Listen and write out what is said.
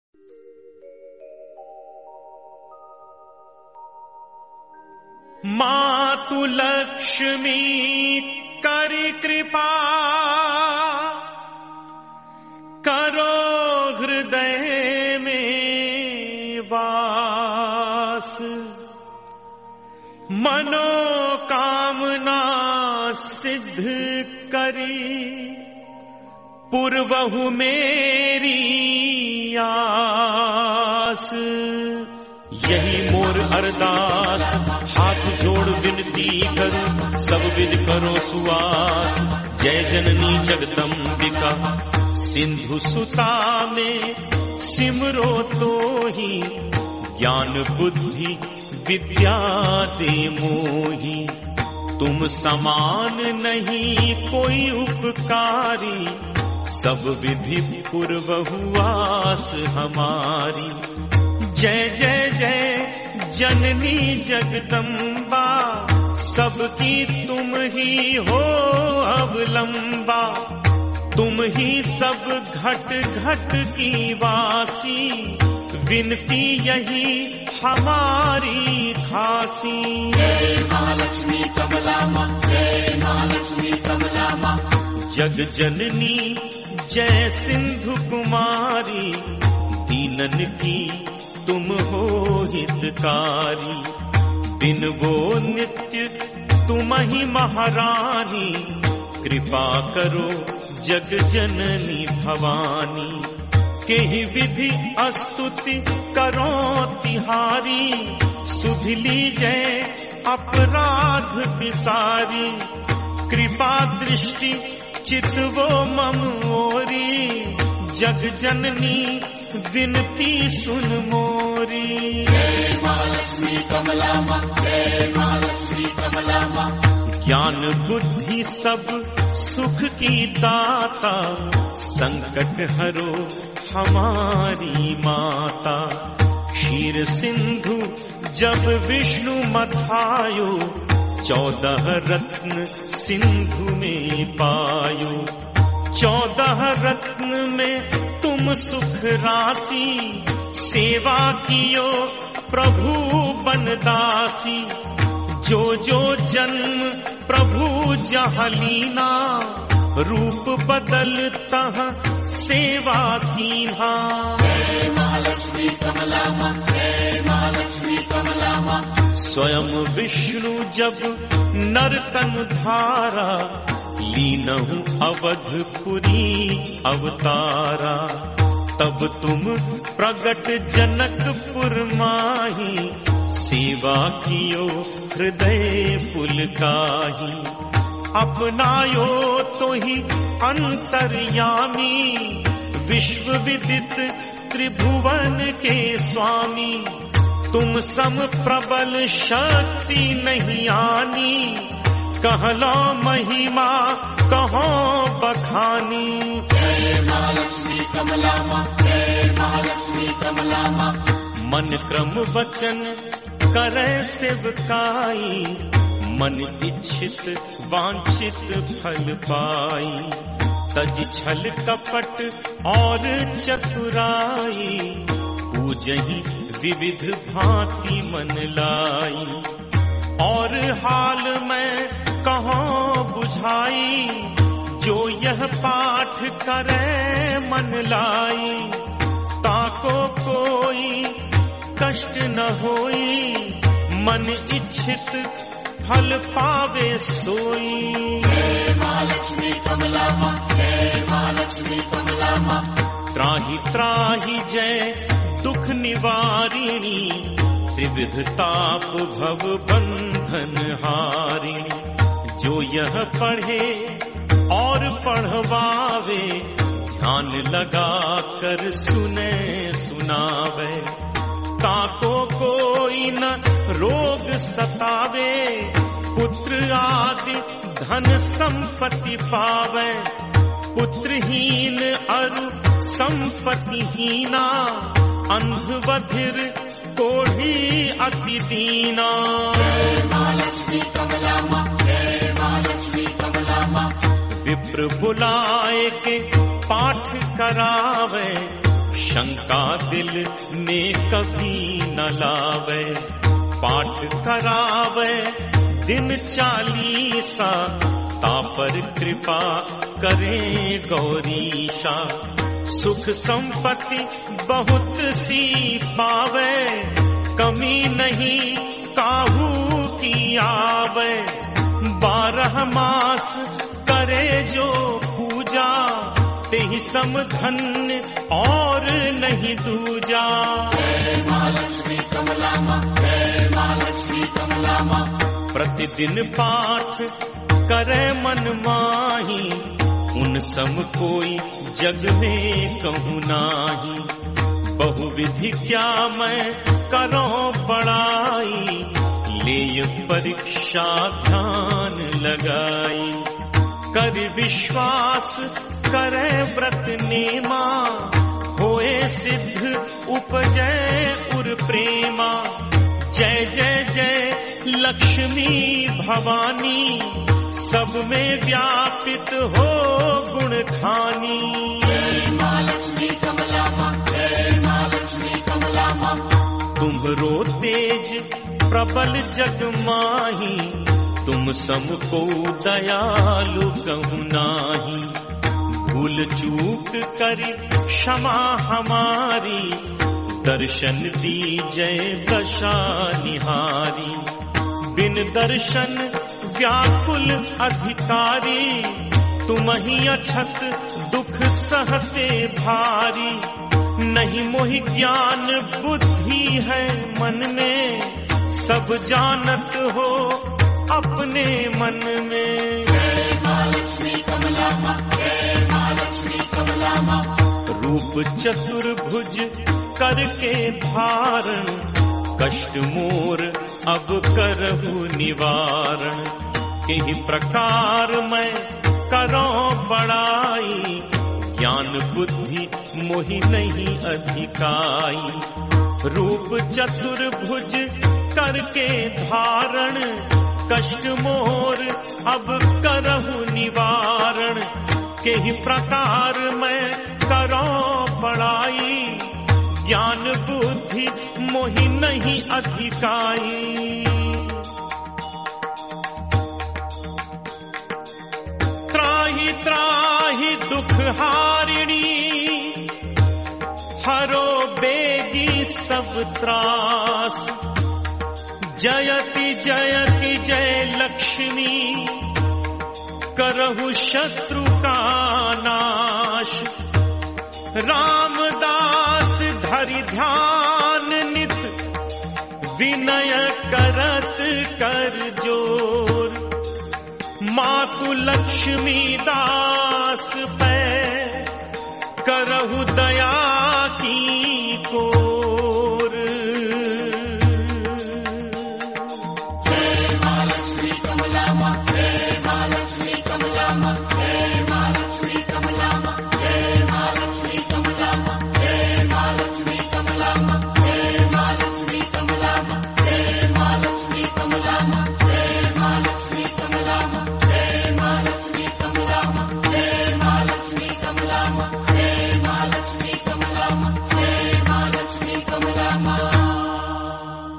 मातु लक्ष्मी करि कृपा, करो हृदय में वास। मनोकामना सिद्ध करी, पुरवहु मेरी आस। यही मोर अरदास, हाथ जोड़ विनती करूं, सब विध करो सुवास। जय जननी जगदम्बिका, सिंधु सुता में सिमरो तो ही, ज्ञान बुद्धि विद्या दे मोही। तुम समान नहीं कोई उपकारी, सब विधि पुरवहु आस हमारी। जय जय जय जननी जगदम्बा, सबकी तुम ही हो अवलंबा। तुम ही सब घट घट की वासी, विनती यही हमारी खासी। जय महालक्ष्मी कमला माँ, जय महालक्ष्मी कमला माँ। जग जननी जय सिंधु कुमारी, दीनन की तुम हो हितकारी। दिन वो नित्य तुम ही महारानी, कृपा करो जग जननी भवानी। केहि विधि अस्तुति करो तिहारी, सुध लीजय अपराध विसारी। कृपा दृष्टि चितवो मम ओरी, जग जननी विनती सुन मोरी। जय महालक्ष्मी कमला माँ, जय महालक्ष्मी कमला माँ। ज्ञान बुद्धि सब सुख की दाता, संकट हरो हमारी माता। क्षीर सिंधु जब विष्णु मथायो, 14 रत्न सिंधु में पायो। 14 रत्न में तुम सुख राशि, सेवा कियो प्रभु बनदासी। जो जो जन्म प्रभु जहाँ लीना, रूप बदलता सेवा कीन्हा। जय महालक्ष्मी कमला माँ, जय महालक्ष्मी कमला माँ। स्वयं विष्णु जब नर्तन धारा, लीनहु अवधपुरी अवतारा। तब तुम प्रगट जनकपुर माही, सेवा कियो हृदय पुलकाही। अपनायो तो ही अंतर्यामी, विश्व विदित त्रिभुवन के स्वामी। तुम सम प्रबल शक्ति नहीं आनी, कहलो महिमा कहो बखानी। जय महालक्ष्मी कमला माँ, जय महालक्ष्मी कमला माँ। मन क्रम वचन करे सेवकाई, मन इच्छित वांछित फल पाई। तज छल कपट और चतुराई, पूजहि विविध भांति मन लाई। और हाल में कहो बुझाई, जो यह पाठ करे मन लाई। ताको कोई कष्ट न होई, मन इच्छित फल पावे सोई। जय महालक्ष्मी कमला माँ, जय महालक्ष्मी कमला माँ। त्राहि त्राहि जय दुख निवारिणी, त्रिविध ताप भव बंधन हारिणी। जो यह पढ़े और पढ़वावे, ध्यान लगा कर सुने सुनावे। ताको कोई न रोग सतावे, पुत्र आदि धन संपत्ति पावे। पुत्रहीन अरु संपत्तिहीना, अंध बधिर कोढ़ी अति दीना। जय महालक्ष्मी कमला माँ, जय महालक्ष्मी कमला माँ। विप्र बुलाए के पाठ करावे, शंका दिल में कभी न लावे। पाठ करावे दिन 40 तापर कृपा करें गौरीशा। सुख संपत्ति बहुत सी पावे, कमी नहीं काहू की आवे। 12 मास करे जो पूजा, तेहि सम धन्य और नहीं दूजा। जय महालक्ष्मी कमला माँ, जय महालक्ष्मी कमला माँ। प्रतिदिन पाठ करे मन माही, उन सम कोई जग में कहूँ नाही। बहुविधि क्या मैं करो बड़ाई, ले परीक्षा ध्यान लगाई। कर विश्वास करे व्रत नेमा, होए सिद्ध उपजय उर प्रेमा। जय जय जय लक्ष्मी भवानी, सब में व्यापित हो गुण खानी। जय महालक्ष्मी कमला माँ, जय महालक्ष्मी कमला माँ। तुम्हरो तेज प्रबल जग माही, तुम सम को दयालु कहूँ नाही। भूल चूक करी क्षमा हमारी, दर्शन दीजय दशा निहारी। बिन दर्शन व्याकुल अधिकारी, तुम ही अछत दुख सहते भारी। नहीं मोहि ज्ञान बुद्धि है मन में, सब जानत हो अपने मन में। जय महालक्ष्मी कमला माँ, जय महालक्ष्मी कमला माँ। रूप चतुर्भुज करके धारण, कष्ट मोर अब करहु निवारण। केहि प्रकार मैं करो बड़ाई, ज्ञान बुद्धि मोहि नहीं अधिकाई। रूप चतुर्भुज करके धारण, कष्ट मोर अब करहु निवारण। केहि प्रकार मैं करो बड़ाई, ज्ञान बुद्धि मोहि नहीं अधिकाई। त्राहि त्राहि दुख हारिणी, हरो बेगी सब त्रास। जयति जयति जय लक्ष्मी, करहु शत्रु का नाश। रामदास धरि ध्यान नित, विनय करत कर जोर। मातु लक्ष्मी दास पे, करहु दया की कोर। जय महालक्ष्मी कमला माँ, जय महालक्ष्मी कमला माँ।